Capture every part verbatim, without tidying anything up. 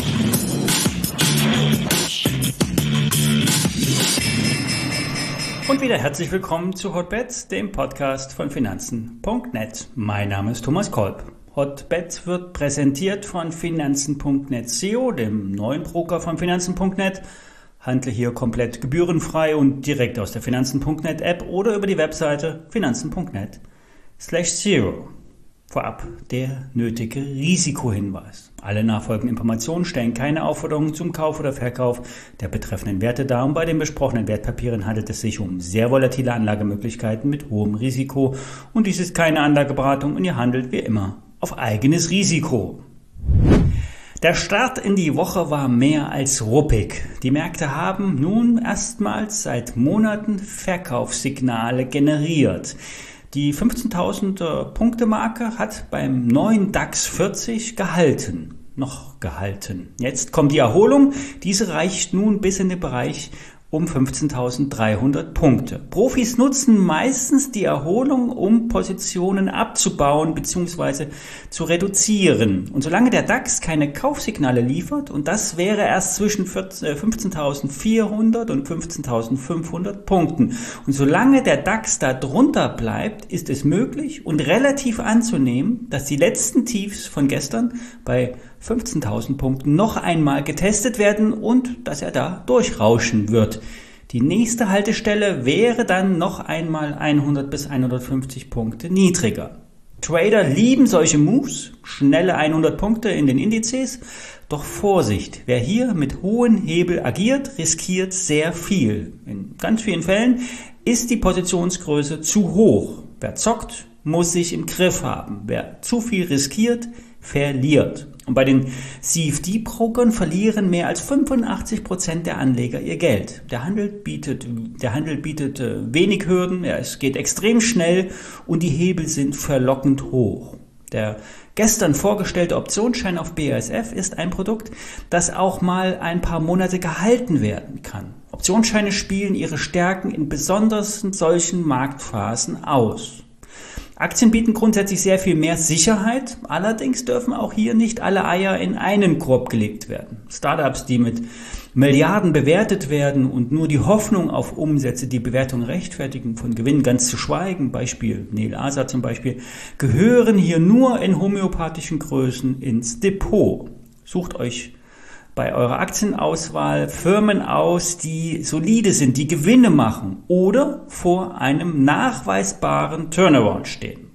Und wieder herzlich willkommen zu Hotbets, dem Podcast von Finanzen Punkt net. Mein Name ist Thomas Kolb. Hotbets wird präsentiert von Finanzen Punkt net S E O, dem neuen Broker von Finanzen Punkt net. Handle hier komplett gebührenfrei und direkt aus der Finanzen Punkt net App oder über die Webseite Finanzen Punkt net slash zero. Vorab der nötige Risikohinweis. Alle nachfolgenden Informationen stellen keine Aufforderung zum Kauf oder Verkauf der betreffenden Werte dar und bei den besprochenen Wertpapieren handelt es sich um sehr volatile Anlagemöglichkeiten mit hohem Risiko und dies ist keine Anlageberatung und ihr handelt wie immer auf eigenes Risiko. Der Start in die Woche war mehr als ruppig. Die Märkte haben nun erstmals seit Monaten Verkaufssignale generiert. Die fünfzehntausend Punkte Marke hat beim neuen DAX vierzig gehalten, noch gehalten. Jetzt kommt die Erholung, diese reicht nun bis in den Bereich um fünfzehntausenddreihundert Punkte. Profis nutzen meistens die Erholung, um Positionen abzubauen bzw. zu reduzieren. Und solange der DAX keine Kaufsignale liefert, und das wäre erst zwischen fünfzehntausendvierhundert und fünfzehntausendfünfhundert Punkten, und solange der DAX da drunter bleibt, ist es möglich und relativ anzunehmen, dass die letzten Tiefs von gestern bei fünfzehntausend Punkten noch einmal getestet werden und dass er da durchrauschen wird. Die nächste Haltestelle wäre dann noch einmal hundert bis hundertfünfzig Punkte niedriger. Trader lieben solche Moves, schnelle hundert Punkte in den Indizes, doch Vorsicht, wer hier mit hohen Hebel agiert, riskiert sehr viel. In ganz vielen Fällen ist die Positionsgröße zu hoch. Wer zockt, muss sich im Griff haben. Wer zu viel riskiert, verliert. Und bei den C F D-Brokern verlieren mehr als fünfundachtzig Prozent der Anleger ihr Geld. Der Handel bietet, der Handel bietet äh, wenig Hürden, ja, es geht extrem schnell und die Hebel sind verlockend hoch. Der gestern vorgestellte Optionsschein auf B A S F ist ein Produkt, das auch mal ein paar Monate gehalten werden kann. Optionsscheine spielen ihre Stärken in besonders solchen Marktphasen aus. Aktien bieten grundsätzlich sehr viel mehr Sicherheit, allerdings dürfen auch hier nicht alle Eier in einen Korb gelegt werden. Startups, die mit Milliarden bewertet werden und nur die Hoffnung auf Umsätze die Bewertung rechtfertigen, von Gewinnen ganz zu schweigen, Beispiel Nel Asa zum Beispiel, gehören hier nur in homöopathischen Größen ins Depot. Sucht euch bei eurer Aktienauswahl Firmen aus, die solide sind, die Gewinne machen oder vor einem nachweisbaren Turnaround stehen.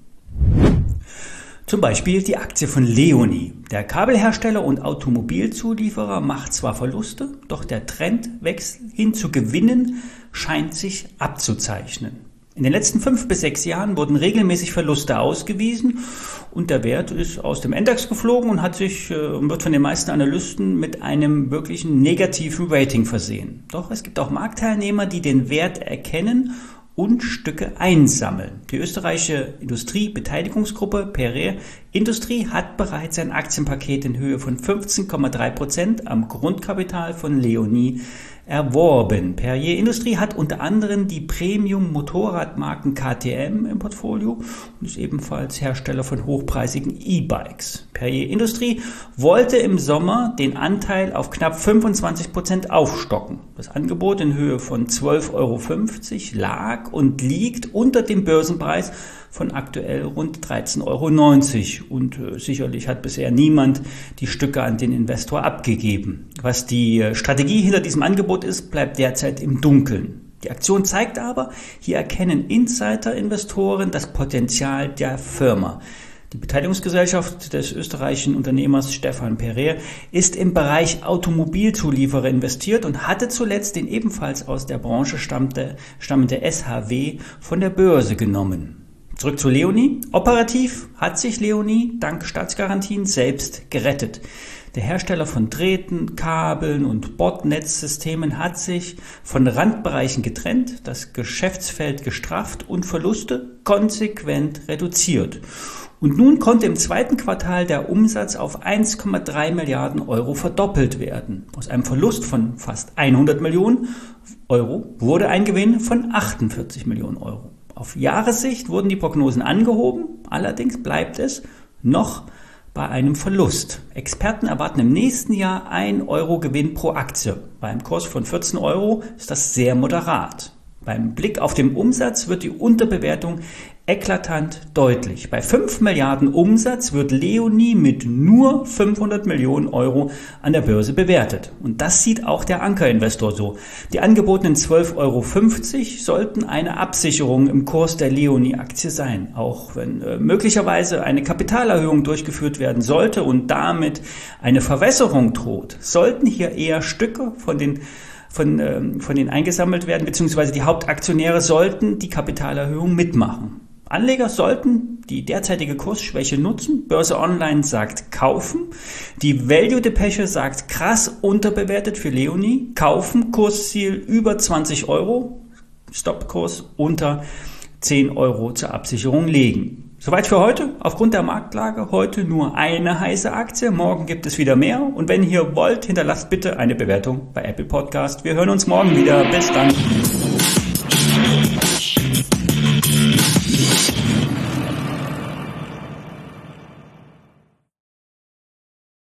Zum Beispiel die Aktie von Leoni. Der Kabelhersteller und Automobilzulieferer macht zwar Verluste, doch der Trendwechsel hin zu Gewinnen scheint sich abzuzeichnen. In den letzten fünf bis sechs Jahren wurden regelmäßig Verluste ausgewiesen und der Wert ist aus dem Index geflogen und hat sich äh, wird von den meisten Analysten mit einem wirklichen negativen Rating versehen. Doch es gibt auch Marktteilnehmer, die den Wert erkennen und Stücke einsammeln. Die österreichische Industriebeteiligungsgruppe Perrier Industrie hat bereits ein Aktienpaket in Höhe von fünfzehn Komma drei Prozent am Grundkapital von Leoni erworben. Perrier Industrie hat unter anderem die Premium-Motorradmarken K T M im Portfolio und ist ebenfalls Hersteller von hochpreisigen E-Bikes. Perrier Industrie wollte im Sommer den Anteil auf knapp fünfundzwanzig Prozent aufstocken. Das Angebot in Höhe von zwölf Euro fünfzig lag und liegt unter dem Börsenpreis von aktuell rund dreizehn Euro neunzig und äh, sicherlich hat bisher niemand die Stücke an den Investor abgegeben. Was die äh, Strategie hinter diesem Angebot ist, bleibt derzeit im Dunkeln. Die Aktion zeigt aber, hier erkennen Insider-Investoren das Potenzial der Firma. Die Beteiligungsgesellschaft des österreichischen Unternehmers Stefan Perrier ist im Bereich Automobilzulieferer investiert und hatte zuletzt den ebenfalls aus der Branche stammende, stammende S H W von der Börse genommen. Zurück zu Leoni. Operativ hat sich Leoni dank Staatsgarantien selbst gerettet. Der Hersteller von Drähten, Kabeln und Bordnetzsystemen hat sich von Randbereichen getrennt, das Geschäftsfeld gestrafft und Verluste konsequent reduziert. Und nun konnte im zweiten Quartal der Umsatz auf eins Komma drei Milliarden Euro verdoppelt werden. Aus einem Verlust von fast hundert Millionen Euro wurde ein Gewinn von achtundvierzig Millionen Euro. Auf Jahressicht wurden die Prognosen angehoben, allerdings bleibt es noch bei einem Verlust. Experten erwarten im nächsten Jahr ein Euro Gewinn pro Aktie. Beim Kurs von vierzehn Euro ist das sehr moderat. Beim Blick auf den Umsatz wird die Unterbewertung eklatant deutlich. Bei fünf Milliarden Umsatz wird Leonie mit nur fünfhundert Millionen Euro an der Börse bewertet. Und das sieht auch der Ankerinvestor so. Die angebotenen zwölf Euro fünfzig sollten eine Absicherung im Kurs der Leonie-Aktie sein. Auch wenn äh, möglicherweise eine Kapitalerhöhung durchgeführt werden sollte und damit eine Verwässerung droht, sollten hier eher Stücke von den Von, ähm, von denen eingesammelt werden, beziehungsweise die Hauptaktionäre sollten die Kapitalerhöhung mitmachen. Anleger sollten die derzeitige Kursschwäche nutzen. Börse Online sagt kaufen. Die Value-Depesche sagt krass unterbewertet für Leonie. Kaufen, Kursziel über zwanzig Euro. Stoppkurs unter zehn Euro zur Absicherung legen. Soweit für heute. Aufgrund der Marktlage heute nur eine heiße Aktie. Morgen gibt es wieder mehr. Und wenn ihr wollt, hinterlasst bitte eine Bewertung bei Apple Podcast. Wir hören uns morgen wieder. Bis dann.